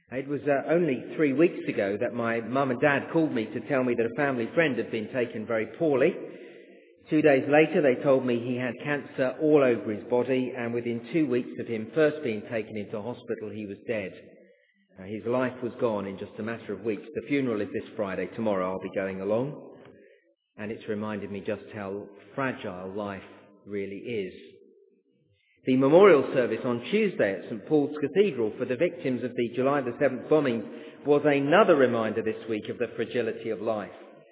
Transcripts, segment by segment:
It was only 3 weeks ago that my mum and dad called me to tell me that a family friend had been taken very poorly. 2 days later, they told me he had cancer all over his body, and within 2 weeks of him first being taken into hospital, he was dead. His life was gone in just a matter of weeks. The funeral is this Friday. Tomorrow I'll be going along. And it's reminded me just how fragile life really is. The memorial service on Tuesday at St Paul's Cathedral for the victims of the July the 7th bombings was another reminder this week of the fragility of life.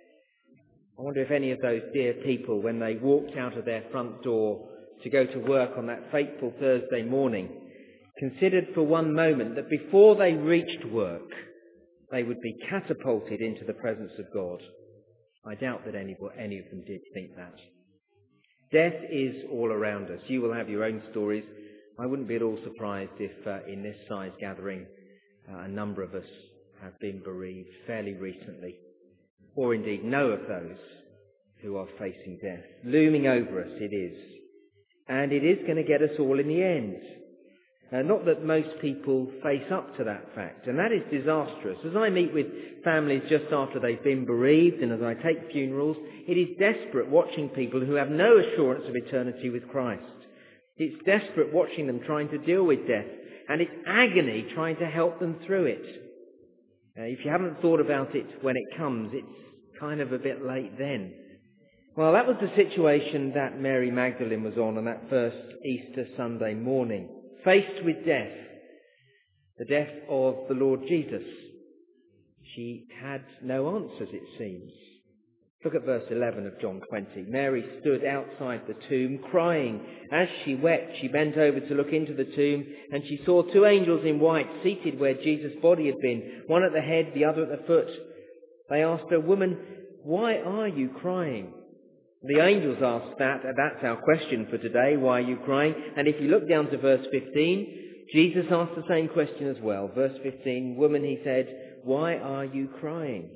I wonder if any of those dear people, when they walked out of their front door to go to work on that fateful Thursday morning, considered for one moment that before they reached work, they would be catapulted into the presence of God. I doubt that any of them did think that. Death is all around us. You will have your own stories. I wouldn't be at all surprised if in this size gathering a number of us have been bereaved fairly recently, or indeed know of those who are facing death. Looming over us it is. And it is going to get us all in the end. Not that most people face up to that fact, and that is disastrous. As I meet with families just after they've been bereaved and as I take funerals, it is desperate watching people who have no assurance of eternity with Christ. It's desperate watching them trying to deal with death, and it's agony trying to help them through it. If you haven't thought about it when it comes, it's kind of a bit late then. Well, that was the situation that Mary Magdalene was on that first Easter Sunday morning. Faced with death, the death of the Lord Jesus. She had no answers, it seems. Look at verse 11 of John 20. Mary stood outside the tomb, crying. As she wept, she bent over to look into the tomb, and she saw 2 angels in white seated where Jesus' body had been, one at the head, the other at the foot. They asked her, "Woman, why are you crying?" The angels asked that, and that's our question for today, why are you crying? And if you look down to verse 15, Jesus asked the same question as well. Verse 15, "Woman," he said, "why are you crying?"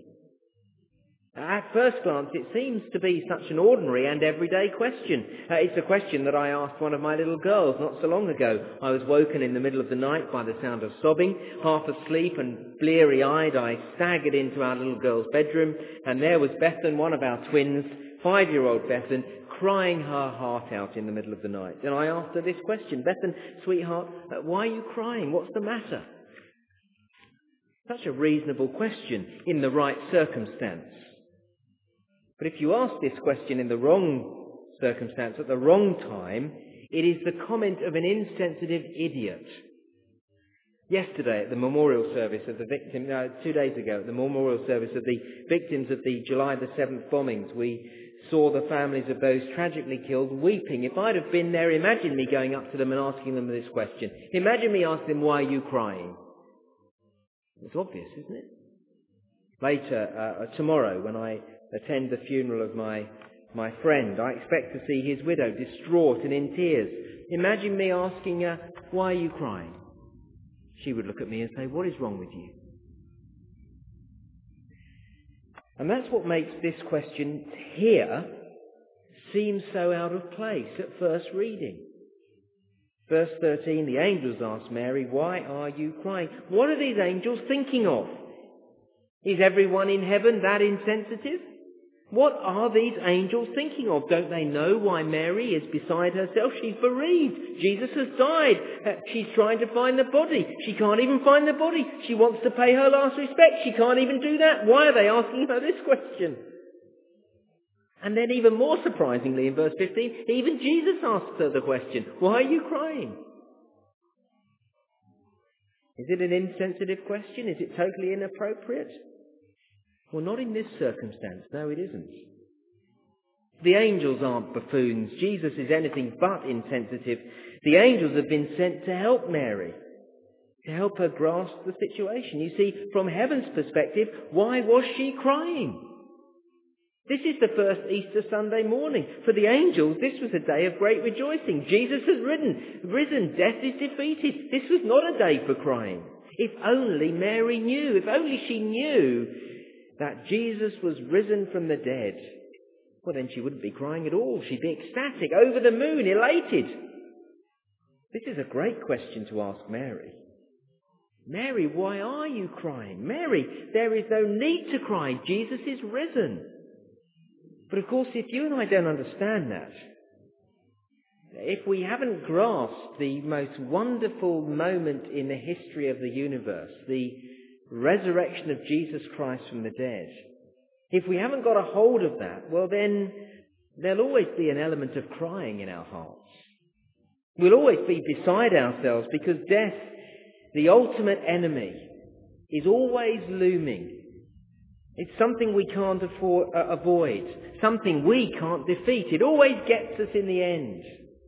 At first glance, it seems to be such an ordinary and everyday question. It's a question that I asked one of my little girls not so long ago. I was woken in the middle of the night by the sound of sobbing. Half asleep and bleary-eyed, I staggered into our little girl's bedroom, and there was Bethan, one of our twins, 5-year-old Bethan, crying her heart out in the middle of the night. And I asked her this question, "Bethan, sweetheart, why are you crying? What's the matter?" Such a reasonable question in the right circumstance. But if you ask this question in the wrong circumstance, at the wrong time, it is the comment of an insensitive idiot. Yesterday at the memorial service of the victim, 2 days ago at the memorial service of the victims of the July the 7th bombings, we saw the families of those tragically killed weeping. If I'd have been there, imagine me going up to them and asking them this question. Imagine me asking them, "Why are you crying?" It's obvious, isn't it? Later, tomorrow, when I attend the funeral of my friend, I expect to see his widow distraught and in tears. Imagine me asking her, "Why are you crying?" She would look at me and say, "What is wrong with you?" And that's what makes this question here seem so out of place at first reading. Verse 13, the angels asked Mary, "Why are you crying?" What are these angels thinking of? Is everyone in heaven that insensitive? What are these angels thinking of? Don't they know why Mary is beside herself? She's bereaved. Jesus has died. She's trying to find the body. She can't even find the body. She wants to pay her last respect. She can't even do that. Why are they asking her this question? And then even more surprisingly in verse 15, even Jesus asks her the question, "Why are you crying?" Is it an insensitive question? Is it totally inappropriate? Well, not in this circumstance. No, it isn't. The angels aren't buffoons. Jesus is anything but insensitive. The angels have been sent to help Mary, to help her grasp the situation. You see, from heaven's perspective, why was she crying? This is the first Easter Sunday morning. For the angels, this was a day of great rejoicing. Jesus has risen. Death is defeated. This was not a day for crying. If only Mary knew, if only she knew that Jesus was risen from the dead, well, then she wouldn't be crying at all. She'd be ecstatic, over the moon, elated. This is a great question to ask Mary. Mary, why are you crying? Mary, there is no need to cry. Jesus is risen. But of course, if you and I don't understand that, if we haven't grasped the most wonderful moment in the history of the universe, the resurrection of Jesus Christ from the dead, if we haven't got a hold of that, well then there'll always be an element of crying in our hearts. We'll always be beside ourselves because death, the ultimate enemy, is always looming. It's something we can't avoid, something we can't defeat. It always gets us in the end.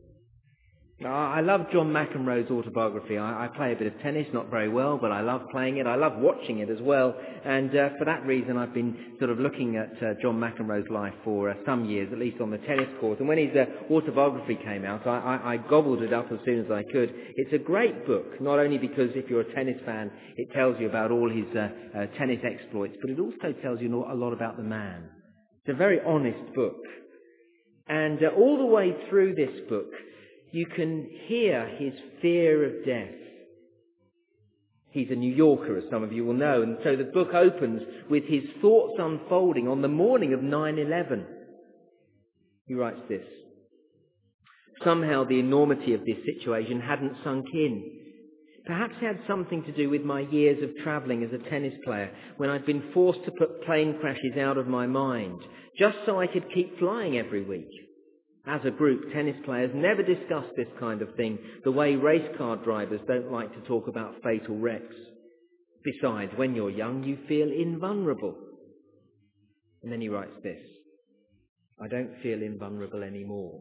I love John McEnroe's autobiography. I play a bit of tennis, not very well, but I love playing it. I love watching it as well. And for that reason, I've been sort of looking at John McEnroe's life for some years, at least on the tennis court. And when his autobiography came out, I gobbled it up as soon as I could. It's a great book, not only because if you're a tennis fan, it tells you about all his tennis exploits, but it also tells you a lot about the man. It's a very honest book. And all the way through this book, you can hear his fear of death. He's a New Yorker, as some of you will know, and so the book opens with his thoughts unfolding on the morning of 9/11. He writes this: "Somehow the enormity of this situation hadn't sunk in. Perhaps it had something to do with my years of travelling as a tennis player, when I'd been forced to put plane crashes out of my mind, just so I could keep flying every week. As a group, tennis players never discuss this kind of thing, the way race car drivers don't like to talk about fatal wrecks. Besides, when you're young, you feel invulnerable." And then he writes this: "I don't feel invulnerable anymore."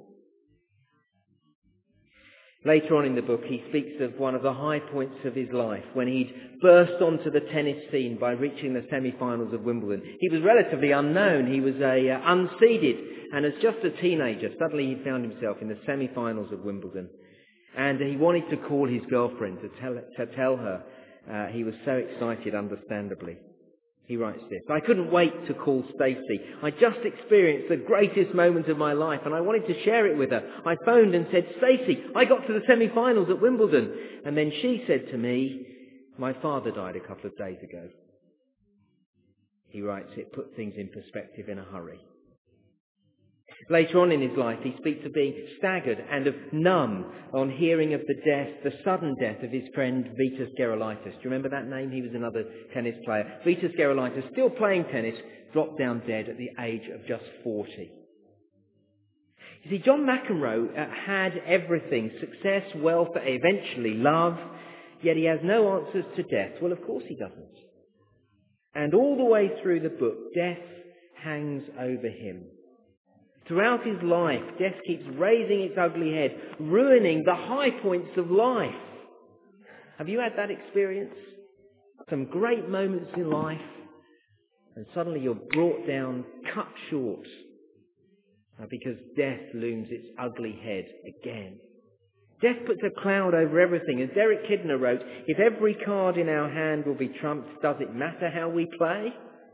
Later on in the book, he speaks of one of the high points of his life, when he'd burst onto the tennis scene by reaching the semi-finals of Wimbledon. He was relatively unknown. He was unseeded, and as just a teenager, suddenly he found himself in the semi-finals of Wimbledon. And he wanted to call his girlfriend to tell her he was so excited, understandably. He writes this: "I couldn't wait to call Stacey. I just experienced the greatest moment of my life and I wanted to share it with her. I phoned and said, 'Stacey, I got to the semi-finals at Wimbledon.' And then she said to me, 'My father died a couple of days ago.'" He writes, "It put things in perspective in a hurry." Later on in his life, he speaks of being staggered and of numb on hearing of the sudden death of his friend Vitas Gerulaitis. Do you remember that name? He was another tennis player. Vitas Gerulaitis, still playing tennis, dropped down dead at the age of just 40. You see, John McEnroe had everything: success, wealth, eventually love, yet he has no answers to death. Well, of course he doesn't. And all the way through the book, death hangs over him. Throughout his life, death keeps raising its ugly head, ruining the high points of life. Have you had that experience? Some great moments in life, and suddenly you're brought down, cut short, because death looms its ugly head again. Death puts a cloud over everything. As Derek Kidner wrote, "If every card in our hand will be trumped, does it matter how we play?"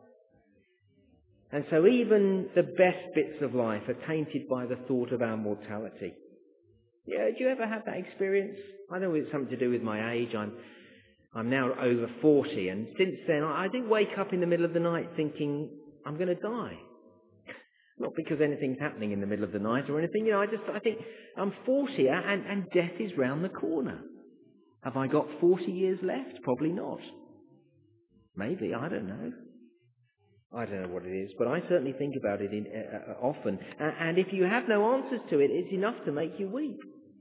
And so even the best bits of life are tainted by the thought of our mortality. Yeah, do you ever have that experience? I know it's something to do with my age. I'm now over 40, and since then I do wake up in the middle of the night thinking I'm going to die. Not because anything's happening in the middle of the night or anything. I think I'm 40 and death is round the corner. Have I got 40 years left? Probably not. Maybe, I don't know. I don't know what it is, but I certainly think about it often. And if you have no answers to it, it's enough to make you weep.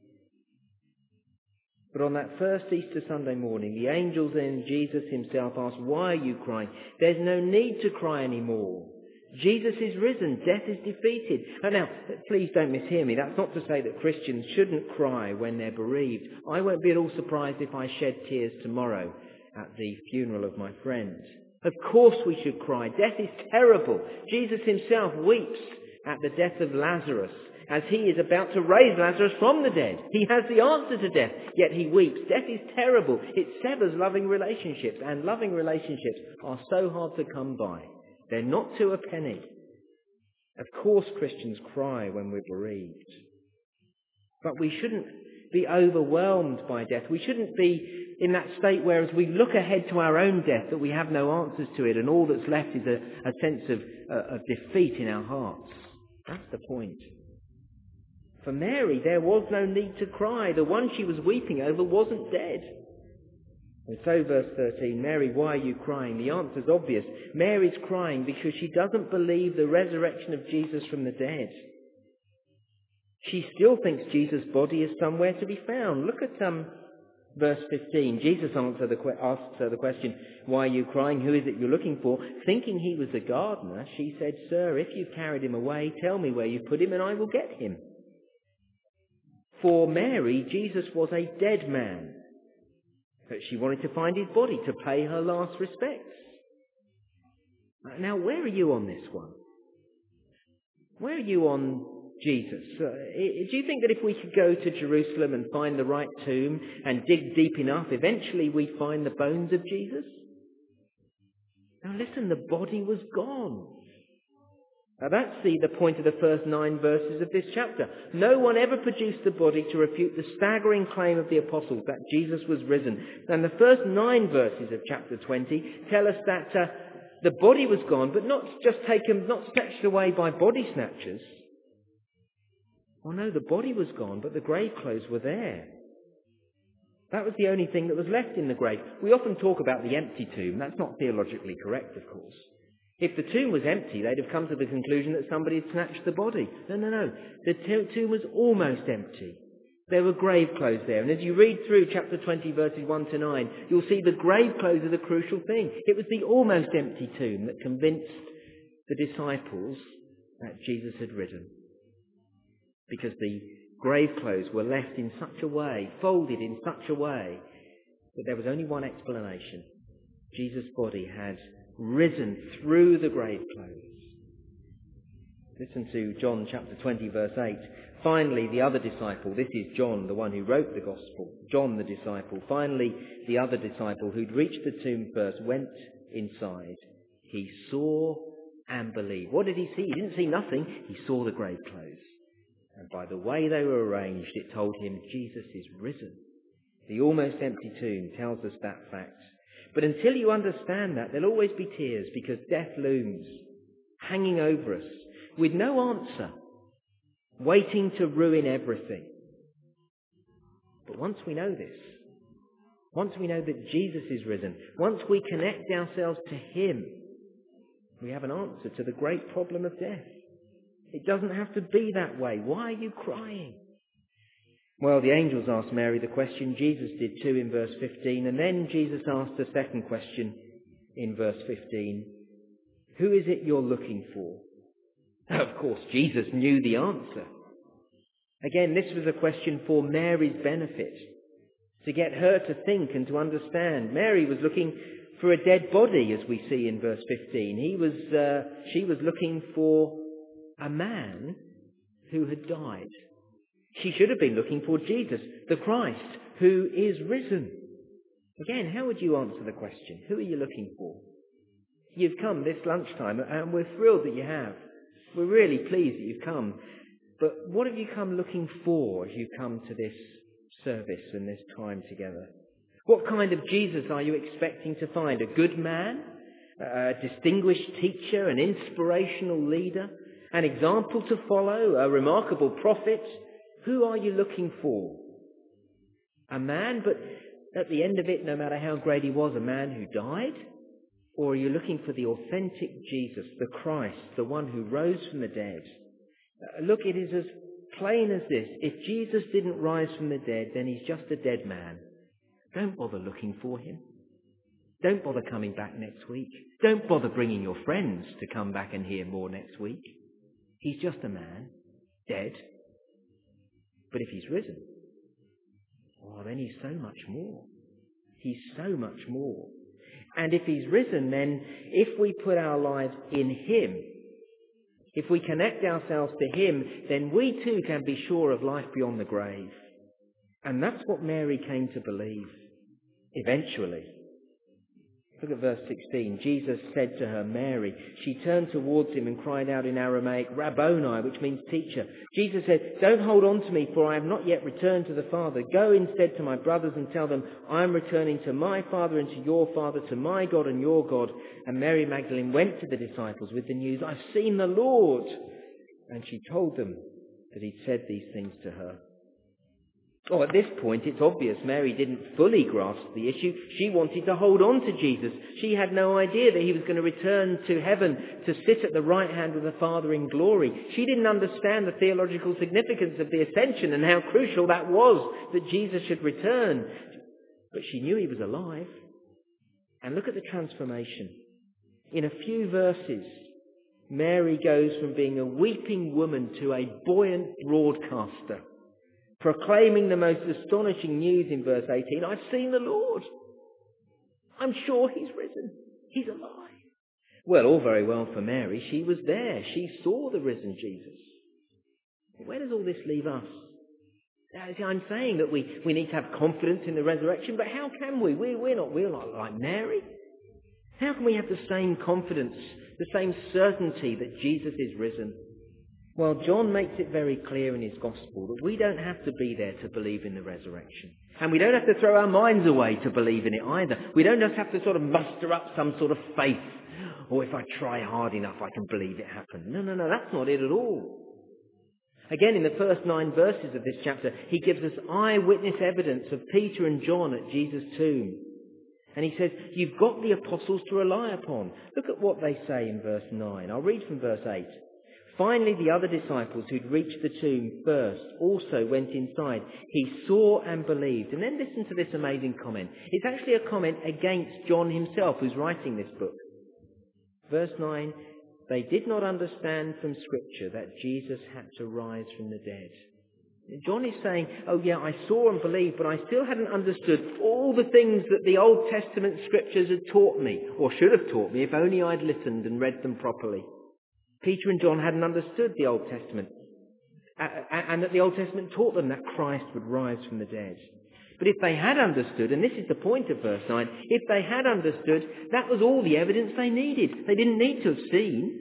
But on that first Easter Sunday morning, the angels and Jesus himself asked, "Why are you crying?" There's no need to cry anymore. Jesus is risen. Death is defeated. And now, please don't mishear me. That's not to say that Christians shouldn't cry when they're bereaved. I won't be at all surprised if I shed tears tomorrow at the funeral of my friend. Of course we should cry. Death is terrible. Jesus himself weeps at the death of Lazarus as he is about to raise Lazarus from the dead. He has the answer to death, yet he weeps. Death is terrible. It severs loving relationships, and loving relationships are so hard to come by. They're not to a penny. Of course Christians cry when we're bereaved. But we shouldn't be overwhelmed by death. We shouldn't be in that state where as we look ahead to our own death that we have no answers to it and all that's left is a sense of defeat in our hearts. That's the point. For Mary, there was no need to cry. The one she was weeping over wasn't dead. And so, verse 13, Mary, why are you crying? The answer's obvious. Mary's crying because she doesn't believe the resurrection of Jesus from the dead. She still thinks Jesus' body is somewhere to be found. Look at verse 15. Jesus asks her the question, why are you crying? Who is it you're looking for? Thinking he was the gardener, she said, Sir, if you've carried him away, tell me where you've put him and I will get him. For Mary, Jesus was a dead man. But she wanted to find his body to pay her last respects. Now, where are you on this one? Where are you on Jesus? Do you think that if we could go to Jerusalem and find the right tomb and dig deep enough, eventually we'd find the bones of Jesus? Now listen, the body was gone. Now that's the point of the first 9 verses of this chapter. No one ever produced the body to refute the staggering claim of the apostles that Jesus was risen. And the first 9 verses of chapter 20 tell us that the body was gone, but not snatched away by body snatchers. Well, no, the body was gone, but the grave clothes were there. That was the only thing that was left in the grave. We often talk about the empty tomb. That's not theologically correct, of course. If the tomb was empty, they'd have come to the conclusion that somebody had snatched the body. No. The tomb was almost empty. There were grave clothes there. And as you read through chapter 20, verses 1 to 9, you'll see the grave clothes are the crucial thing. It was the almost empty tomb that convinced the disciples that Jesus had risen. Because the grave clothes were left in such a way, folded in such a way, that there was only one explanation. Jesus' body had risen through the grave clothes. Listen to John chapter 20, verse 8. Finally, the other disciple, this is John, the one who wrote the gospel, John the disciple. Finally, the other disciple who'd reached the tomb first went inside. He saw and believed. What did he see? He didn't see nothing. He saw the grave clothes. And by the way they were arranged, it told him Jesus is risen. The almost empty tomb tells us that fact. But until you understand that, there'll always be tears because death looms, hanging over us, with no answer, waiting to ruin everything. But once we know this, once we know that Jesus is risen, once we connect ourselves to him, we have an answer to the great problem of death. It doesn't have to be that way. Why are you crying? Well, the angels asked Mary the question. Jesus did too in verse 15. And then Jesus asked a second question in verse 15. Who is it you're looking for? Of course, Jesus knew the answer. Again, this was a question for Mary's benefit, to get her to think and to understand. Mary was looking for a dead body, as we see in verse 15. She was looking for a man who had died. She should have been looking for Jesus, the Christ, who is risen. Again, how would you answer the question? Who are you looking for? You've come this lunchtime, and we're thrilled that you have. We're really pleased that you've come. But what have you come looking for as you come to this service and this time together? What kind of Jesus are you expecting to find? A good man? A distinguished teacher? An inspirational leader? An example to follow? A remarkable prophet? Who are you looking for? A man, but at the end of it, no matter how great he was, a man who died? Or are you looking for the authentic Jesus, the Christ, the one who rose from the dead? Look, it is as plain as this. If Jesus didn't rise from the dead, then he's just a dead man. Don't bother looking for him. Don't bother coming back next week. Don't bother bringing your friends to come back and hear more next week. He's just a man, dead. But if he's risen, oh, then he's so much more. He's so much more. And if he's risen, then if we put our lives in him, if we connect ourselves to him, then we too can be sure of life beyond the grave. And that's what Mary came to believe, eventually. Look at verse 16. Jesus said to her, Mary. She turned towards him and cried out in Aramaic, Rabboni, which means teacher. Jesus said, don't hold on to me, for I have not yet returned to the Father. Go instead to my brothers and tell them, I am returning to my Father and to your Father, to my God and your God. And Mary Magdalene went to the disciples with the news, I've seen the Lord. And she told them that he'd said these things to her. Oh, at this point, it's obvious Mary didn't fully grasp the issue. She wanted to hold on to Jesus. She had no idea that he was going to return to heaven to sit at the right hand of the Father in glory. She didn't understand the theological significance of the ascension and how crucial that was that Jesus should return. But she knew he was alive. And look at the transformation. In a few verses, Mary goes from being a weeping woman to a buoyant broadcaster, proclaiming the most astonishing news in verse 18. I've seen the Lord. I'm sure he's risen. He's alive. Well, all very well for Mary. She was there. She saw the risen Jesus. Where does all this leave us? I'm saying that we need to have confidence in the resurrection, but how can we? We're not like Mary. How can we have the same confidence, the same certainty that Jesus is risen? Well, John makes it very clear in his gospel that we don't have to be there to believe in the resurrection. And we don't have to throw our minds away to believe in it either. We don't just have to sort of muster up some sort of faith. Or if I try hard enough, I can believe it happened. No, that's not it at all. Again, in the first 9 verses of this chapter, he gives us eyewitness evidence of Peter and John at Jesus' tomb. And he says, you've got the apostles to rely upon. Look at what they say in verse 9. I'll read from verse 8. Finally, the other disciples who'd reached the tomb first also went inside. He saw and believed. And then listen to this amazing comment. It's actually a comment against John himself, who's writing this book. Verse 9, they did not understand from Scripture that Jesus had to rise from the dead. John is saying, oh yeah, I saw and believed, but I still hadn't understood all the things that the Old Testament Scriptures had taught me, or should have taught me if only I'd listened and read them properly. Peter and John hadn't understood the Old Testament, and that the Old Testament taught them that Christ would rise from the dead. But if they had understood, and this is the point of verse 9, if they had understood, that was all the evidence they needed. They didn't need to have seen.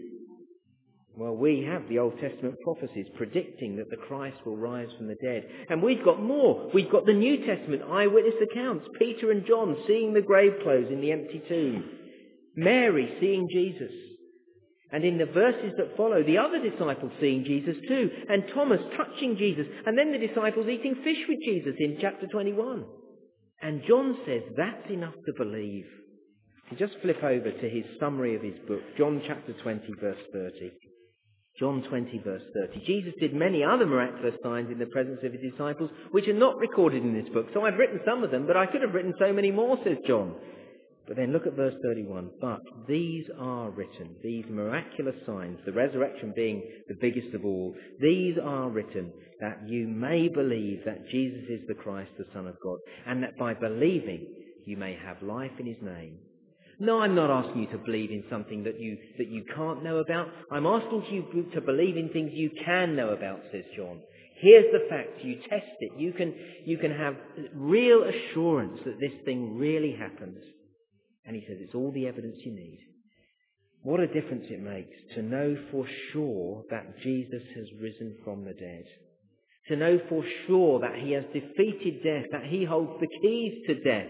Well, we have the Old Testament prophecies predicting that the Christ will rise from the dead. And we've got more. We've got the New Testament eyewitness accounts. Peter and John seeing the grave clothes in the empty tomb. Mary seeing Jesus. And in the verses that follow, the other disciples seeing Jesus too. And Thomas touching Jesus. And then the disciples eating fish with Jesus in chapter 21. And John says that's enough to believe. Just flip over to his summary of his book. John chapter 20 verse 30. John 20 verse 30. Jesus did many other miraculous signs in the presence of his disciples, which are not recorded in this book. So I've written some of them, but I could have written so many more, says John. But then look at verse 31. But these are written, these miraculous signs, the resurrection being the biggest of all, these are written that you may believe that Jesus is the Christ, the Son of God, and that by believing you may have life in his name. No, I'm not asking you to believe in something that you can't know about. I'm asking you to believe in things you can know about, says John. Here's the facts. You test it. You can have real assurance that this thing really happened. And he says it's all the evidence you need. What a difference it makes to know for sure that Jesus has risen from the dead. To know for sure that he has defeated death, that he holds the keys to death.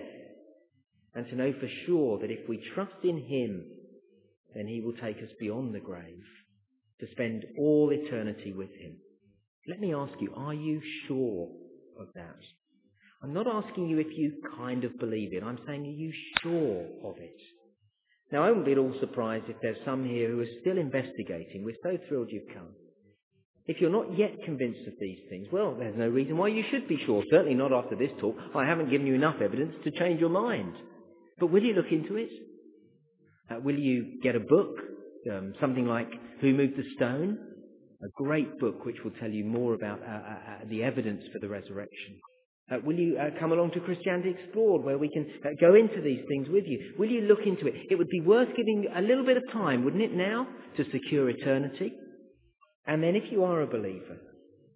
And to know for sure that if we trust in him, then he will take us beyond the grave to spend all eternity with him. Let me ask you, are you sure of that? I'm not asking you if you kind of believe it. I'm saying, are you sure of it? Now, I wouldn't be at all surprised if there's some here who are still investigating. We're so thrilled you've come. If you're not yet convinced of these things, well, there's no reason why you should be sure. Certainly not after this talk. I haven't given you enough evidence to change your mind. But will you look into it? Will you get a book? Something like Who Moved the Stone? A great book which will tell you more about the evidence for the resurrection. Will you come along to Christianity Explored, where we can go into these things with you? Will you look into it? It would be worth giving a little bit of time, wouldn't it now, to secure eternity? And then if you are a believer,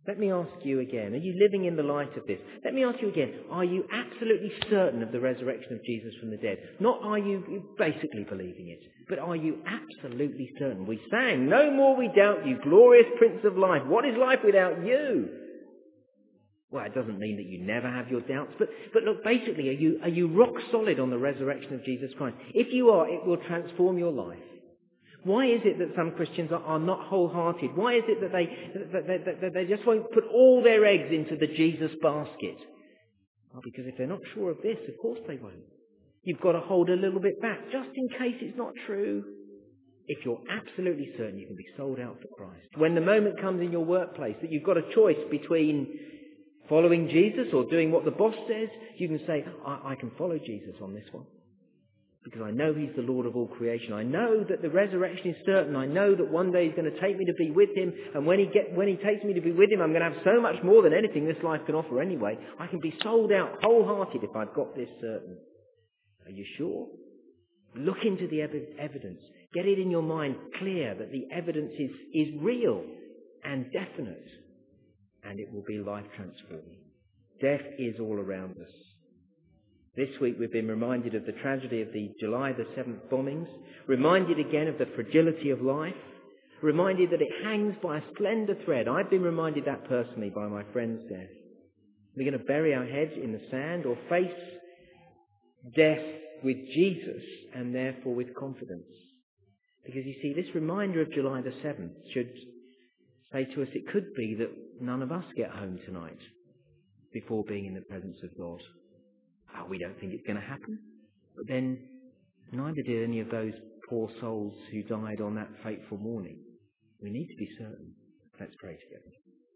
Let me ask you again, are you living in the light of this? Let me ask you again, are you absolutely certain of the resurrection of Jesus from the dead? Not are you basically believing it, but are you absolutely certain? We sang, "No more we doubt you, glorious Prince of life. What is life without you?" Well, it doesn't mean that you never have your doubts, but look, basically, are you rock solid on the resurrection of Jesus Christ? If you are, it will transform your life. Why is it that some Christians are not wholehearted? Why is it that they just won't put all their eggs into the Jesus basket? Well, because if they're not sure of this, of course they won't. You've got to hold a little bit back, just in case it's not true. If you're absolutely certain, you can be sold out for Christ. When the moment comes in your workplace that you've got a choice between following Jesus or doing what the boss says, you can say, I can follow Jesus on this one. Because I know he's the Lord of all creation. I know that the resurrection is certain. I know that one day he's going to take me to be with him. And when he takes me to be with him, I'm going to have so much more than anything this life can offer anyway. I can be sold out wholehearted if I've got this certain. Are you sure? Look into the evidence. Get it in your mind clear that the evidence is real and definite. And it will be life transforming. Death is all around us. This week we've been reminded of the tragedy of the July the 7th bombings, reminded again of the fragility of life, reminded that it hangs by a slender thread. I've been reminded that personally by my friend's death. We're going to bury our heads in the sand or face death with Jesus and therefore with confidence. Because you see, this reminder of July the 7th should say to us it could be that none of us get home tonight before being in the presence of God. Oh, we don't think it's going to happen. But then neither did any of those poor souls who died on that fateful morning. We need to be certain. Let's pray together.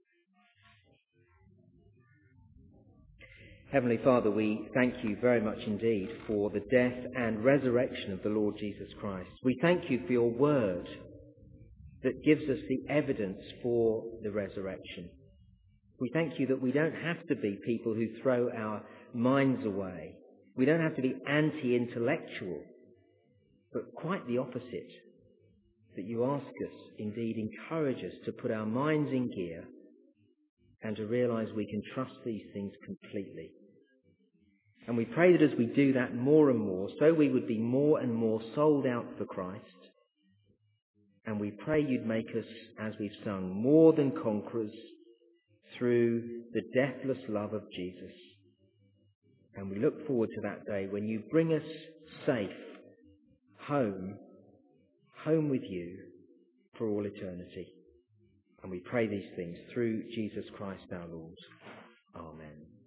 Heavenly Father, we thank you very much indeed for the death and resurrection of the Lord Jesus Christ. We thank you for your word that gives us the evidence for the resurrection. We thank you that we don't have to be people who throw our minds away. We don't have to be anti-intellectual, but quite the opposite. That you ask us, indeed encourage us to put our minds in gear and to realize we can trust these things completely. And we pray that as we do that more and more, so we would be more and more sold out for Christ. And we pray you'd make us, as we've sung, more than conquerors through the deathless love of Jesus. And we look forward to that day when you bring us safe home with you for all eternity. And we pray these things through Jesus Christ our Lord. Amen.